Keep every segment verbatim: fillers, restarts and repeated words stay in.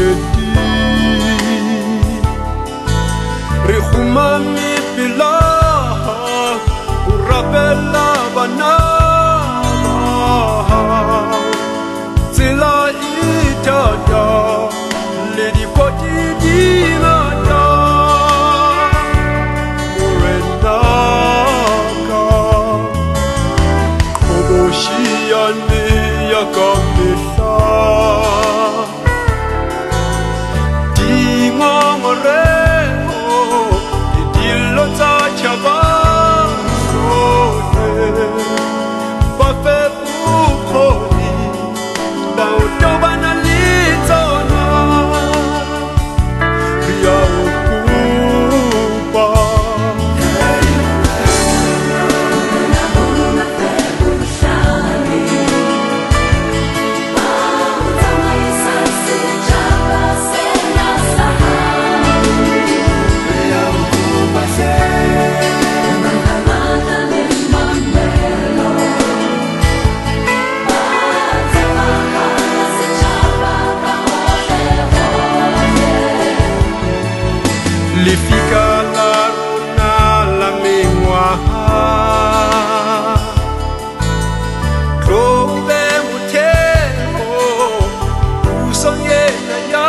moreti re khumami pila o rapella bana tsela itata le di koti di mata morena ka oboshiane yakamisa le fika la rona la mengwaha tlobe motheo pusong ena ya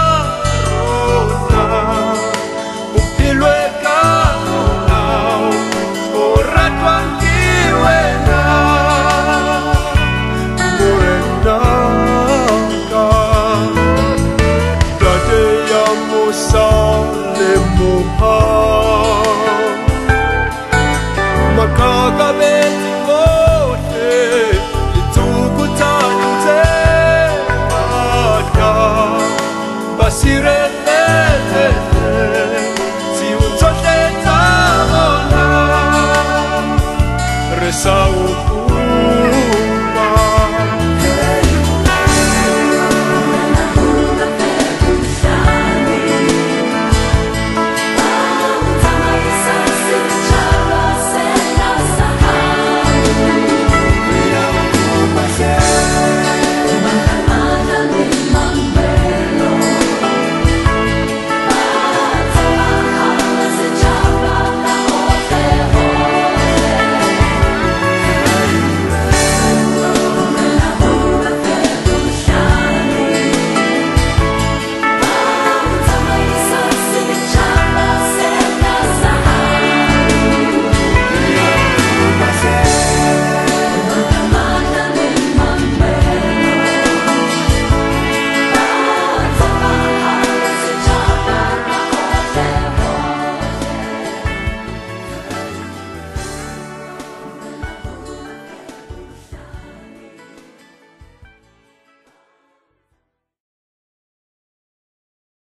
rona bophelo ka molao o ratwang ke wena morena ka tate ya Musa Makaka beti kote Litukutani mtema Basire lete Si untote tabona Resau